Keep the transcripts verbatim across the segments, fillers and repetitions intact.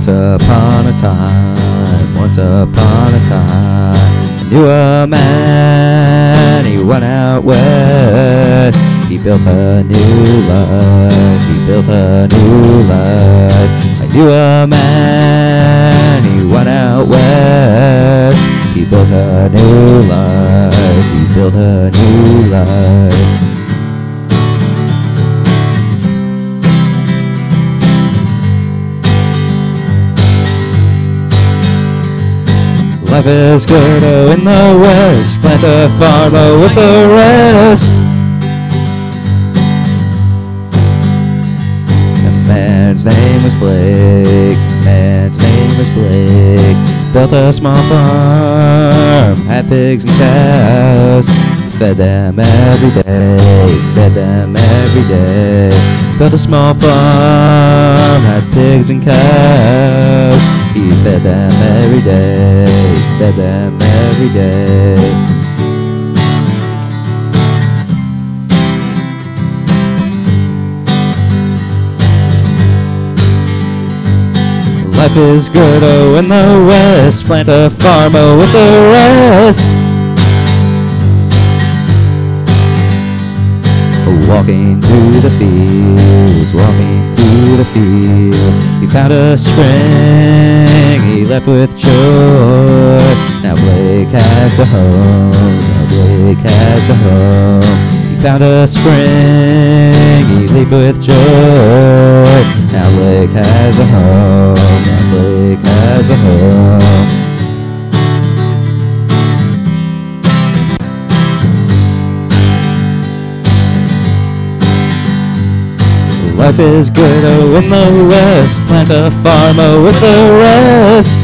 Once upon a time, once upon a time, I knew a man, he went out west. He built a new life, he built a new life. I knew a man, he went out west. He built a new life, he built a new life. Life is good, oh, in the west, plant a farm, oh, with the rest. The man's name was Blake, man's name was Blake. Built a small farm, had pigs and cows. Fed them every day, fed them every day. Built a small farm, had pigs and cows. He fed them every day, fed them every day. Life is good, oh, in the west, plant a farm, oh, with the rest. Walking through the fields, walking through the fields, he found a spring, he left with joy. Now Blake has a home, now Blake has a home. He found a spring, he leaped with joy. Now Blake has a home, now Blake has a home. Life is good, oh, in the west, plant a farm, oh, with the rest.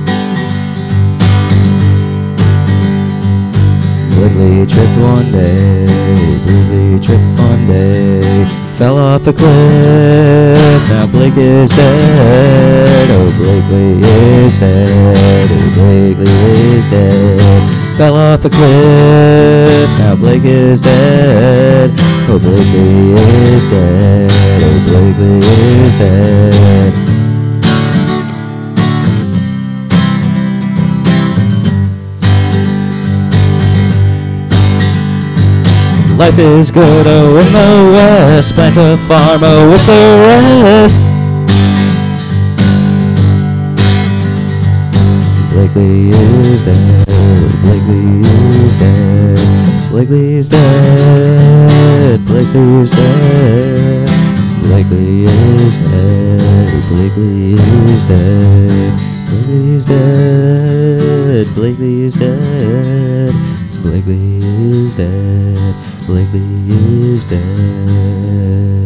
Blakely tripped one day, Blakely tripped one day, fell off the cliff, now Blake is dead. Oh, Blakely is dead, oh, Blakely is dead. Fell off the cliff, now Blake is dead. Oh, Blakely is dead, oh, Blakely is dead. Life is good, oh, in the west, plant a farm, oh, with the rest. Blakely is dead, oh, Blakely is dead. Blakely is dead, Blakely is dead. Blakely is dead, Blakely is dead. Blakely is dead, Blakely is dead. Blakely is dead, Blakely is dead.